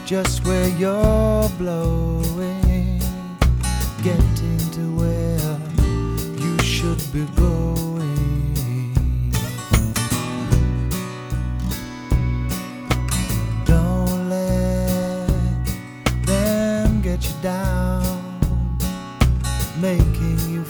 just where you're blowing, getting to where you should be going.